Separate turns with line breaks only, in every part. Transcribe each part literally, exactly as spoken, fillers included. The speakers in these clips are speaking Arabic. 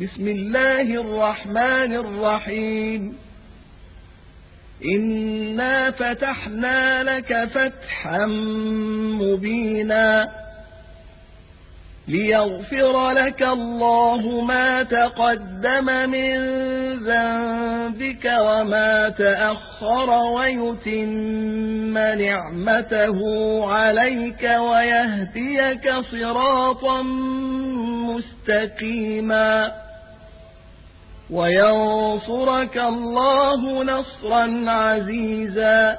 بسم الله الرحمن الرحيم إنا فتحنا لك فتحا مبينا ليغفر لك الله ما تقدم من ذنبك وما تأخر ويتم نعمته عليك ويهديك صراطا مستقيما وينصرك الله نصرا عزيزا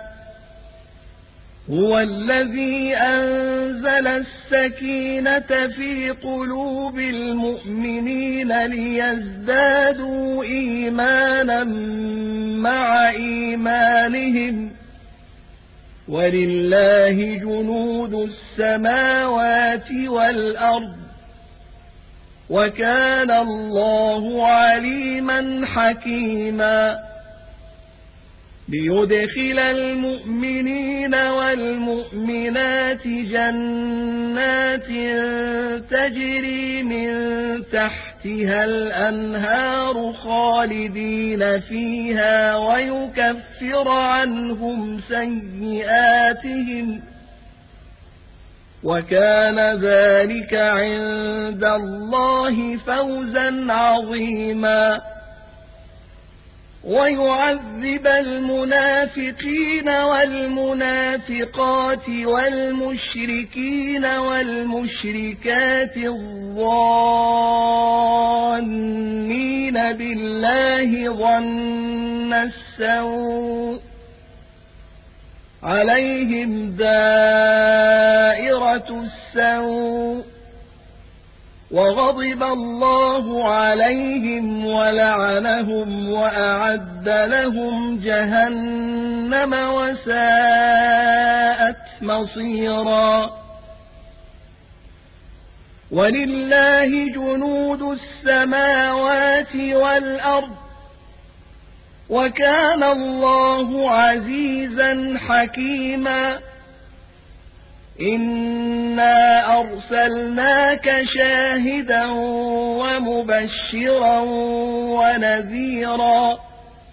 هو الذي أنزل السكينة في قلوب المؤمنين ليزدادوا إيمانا مع إيمانهم ولله جنود السماوات والأرض وكان الله عليما حكيما ليدخل المؤمنين والمؤمنات جنات تجري من تحتها الأنهار خالدين فيها ويكفر عنهم سيئاتهم وكان ذلك عند الله فوزا عظيما ويعذب المنافقين والمنافقات والمشركين والمشركات الظانين بالله ظن السوء عليهم دائرة السوء وغضب الله عليهم ولعنهم وأعد لهم جهنم وساءت مصيرا ولله جنود السماوات والأرض وكان الله عزيزا حكيما إنا أرسلناك شاهدا ومبشرا ونذيرا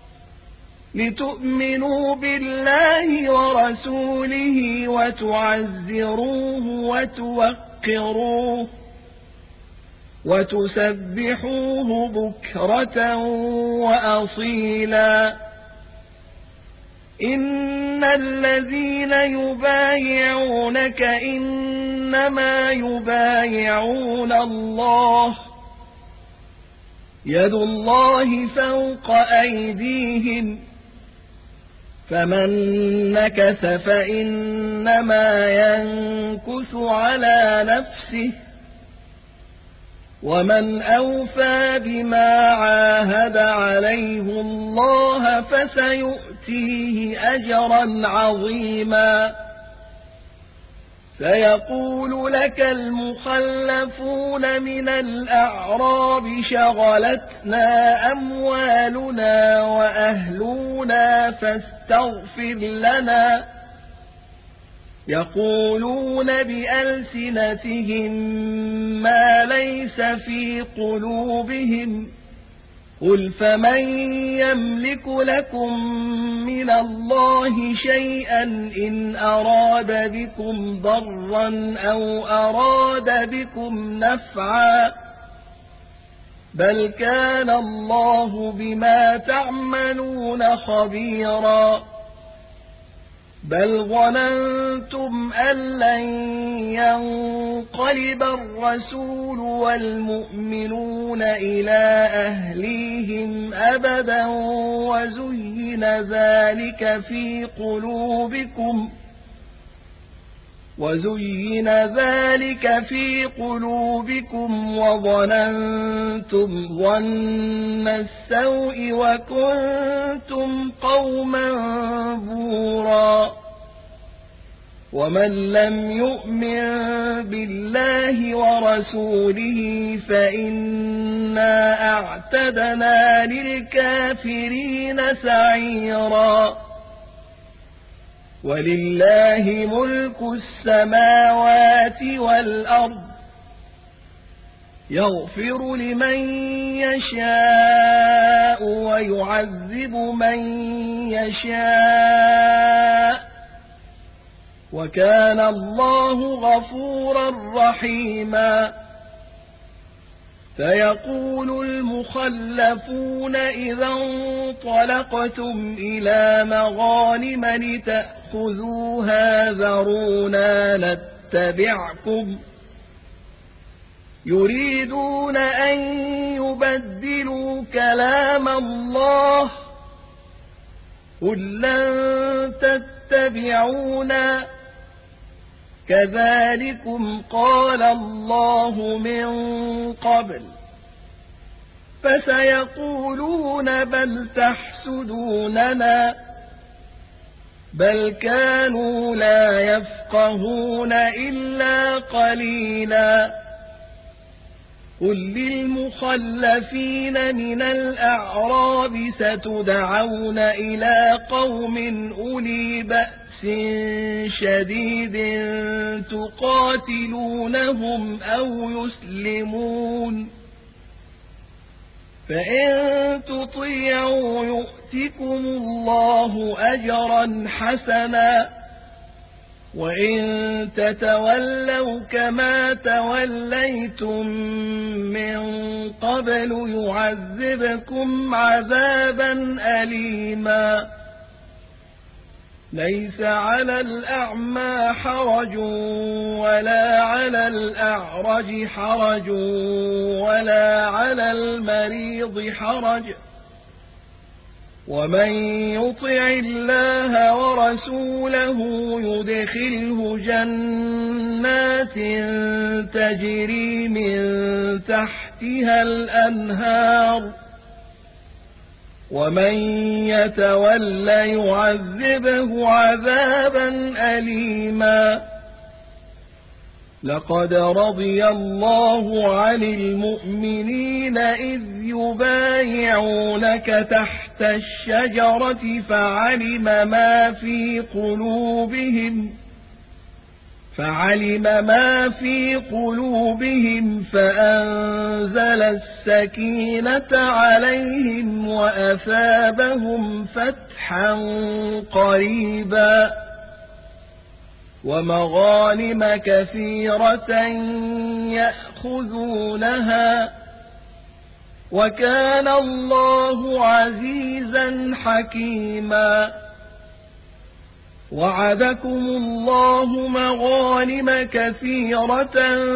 لتؤمنوا بالله ورسوله وتعزروه وتوقروه وتسبحوه بكرة وأصيلا إن الذين يبايعونك إنما يبايعون الله يد الله فوق أيديهم فمن نكث فإنما ينكث على نفسه ومن أوفى بما عاهد عليه الله فسيؤتيه أجرا عظيما سيقول لك المخلفون من الأعراب شغلتنا أموالنا وأهلنا فاستغفر لنا يقولون بألسنتهم ما ليس في قلوبهم قل فمن يملك لكم من الله شيئا إن أراد بكم ضرا أو أراد بكم نفعا بل كان الله بما تعملون خبيرا بل ظننتم أن لن ينقلب الرسول والمؤمنون إلى أهليهم أبدا وزين ذلك في قلوبكم وزين ذلك في قلوبكم وظننتم ظن السوء وكنتم قوما بورا ومن لم يؤمن بالله ورسوله فإنا أعتدنا للكافرين سعيرا ولله ملك السماوات والأرض يغفر لمن يشاء ويعذب من يشاء وكان الله غفورا رحيما سيقول المخلفون إذا انطلقتم إلى مغانم لتأخذوها ذرونا نتبعكم يريدون أن يبدلوا كلام الله قل لن تتبعونا كذلكم قال الله من قبل فسيقولون بل تحسدوننا بل كانوا لا يفقهون إلا قليلا قل للمخلفين من الأعراب ستدعون إلى قوم أولي بأس شديد تقاتلونهم أو يسلمون فإن تطيعوا يؤتكم الله أجرا حسنا وإن تتولوا كما توليتم من قبل يعذبكم عذابا أليما ليس على الأعمى حرج ولا على الأعرج حرج ولا على المريض حرج ومن يطع الله ورسوله يدخله جنات تجري من تحتها الأنهار ومن يتول يعذبه عذابا أليما لقد رضي الله عن المؤمنين إذ يبايعونك تحت الشجرة فعلم ما في قلوبهم فعلم ما في قلوبهم فأنزل السكينة عليهم وأثابهم فتحا قريبا ومغانم كثيرة يأخذونها وكان الله عزيزا حكيما وعدكم الله مغانم كثيرة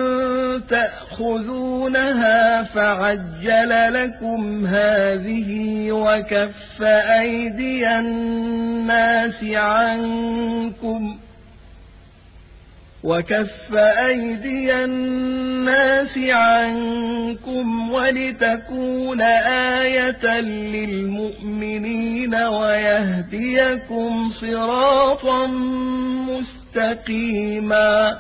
تأخذونها فعجل لكم هذه وكف أيدي الناس عنكم وكف أيدي الناس عنكم ولتكون آية للمؤمنين ويهديكم صراطا مستقيما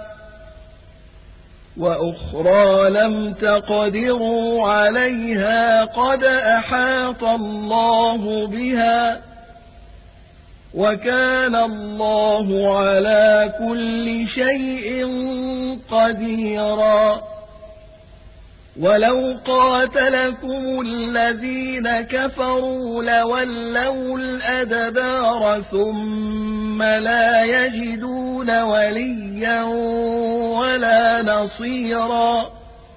وأخرى لم تقدروا عليها قد أحاط الله بها وكان الله على كل شيء قديرا ولو قاتلكم الذين كفروا لولوا الأدبار ثم لا يجدون وليا ولا نصيرا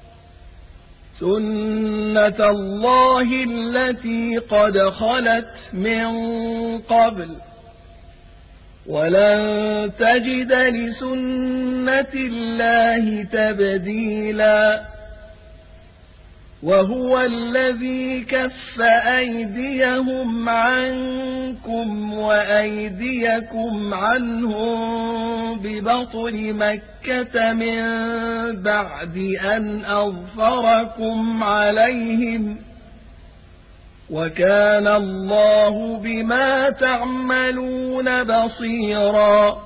سنة الله التي قد خلت من قبل ولن تجد لسنة الله تبديلا وهو الذي كف أيديهم عنكم وأيديكم عنهم ببطن مكة من بعد أن أظفركم عليهم وكان الله بما تعملون بصيرا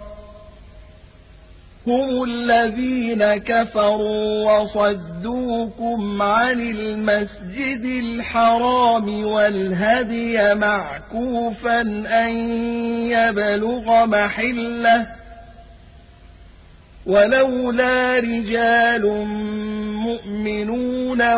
هم الذين كفروا وصدوكم عن المسجد الحرام والهدي معكوفا أن يبلغ محله ولولا رجال مؤمنون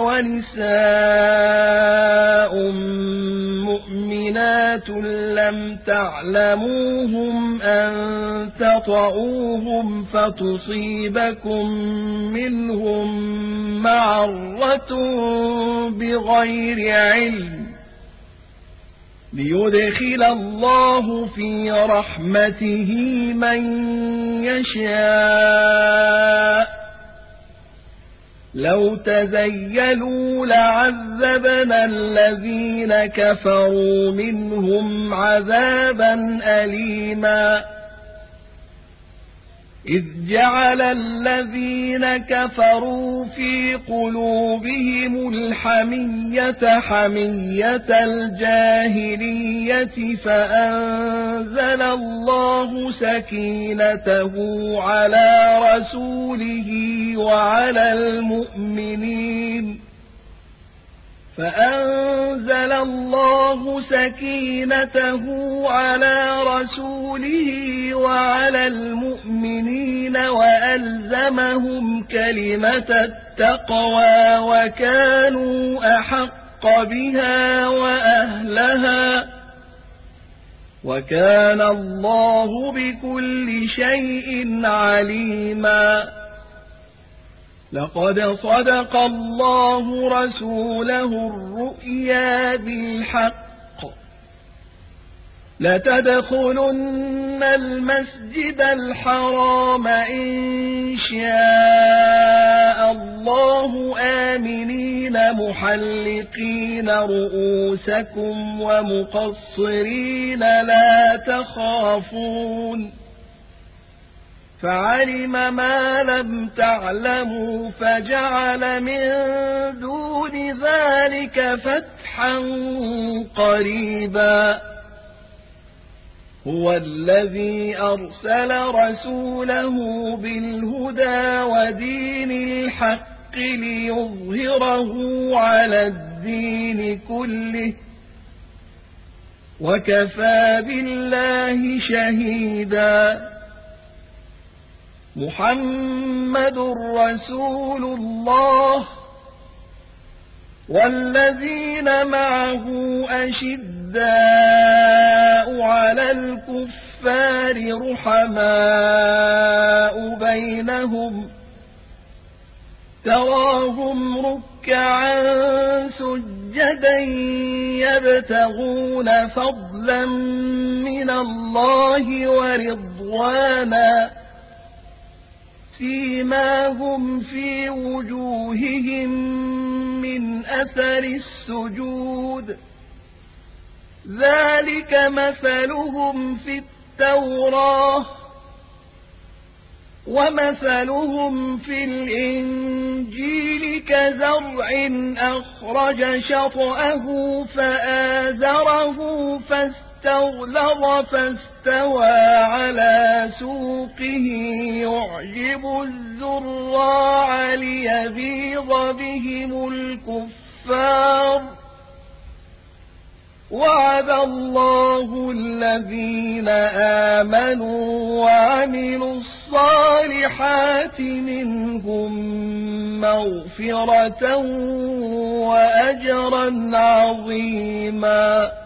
ونساء مؤمنات لم تعلموهم أن تطؤوهم فتصيبكم منهم معرة بغير علم ليدخل الله في رحمته من يشاء لو تزيلوا لعذبنا الذين كفروا منهم عذابا أليما إذ جعل الذين كفروا في قلوبهم الحمية حمية الجاهلية فأنزل الله سكينته على رسوله وعلى المؤمنين فأنزل الله سكينته على رسوله وعلى المؤمنين وألزمهم كلمة التقوى وكانوا أحق بها وأهلها وكان الله بكل شيء عليما لقد صدق الله رسوله الرؤيا بالحق لتدخلن المسجد الحرام إن شاء الله آمنين محلقين رؤوسكم ومقصرين لا تخافون فعلم ما لم تعلموا فجعل من دون ذلك فتحا قريبا هو الذي أرسل رسوله بالهدى ودين الحق ليظهره على الدين كله وكفى بالله شهيدا محمد رسول الله والذين معه أشداء على الكفار رحماء بينهم تراهم ركعا سجدا يبتغون فضلا من الله ورضوانا سيماهم في وجوههم من أثر السجود ذلك مثلهم في التوراة ومثلهم في الإنجيل كزرع أخرج شطأه فآزره فاستغلظ فاستوى على سوقه يعجب الزراع ليغيظ بهم الكفار وعد الله الذين آمنوا وعملوا الصالحات منهم مغفرة وأجرا عظيما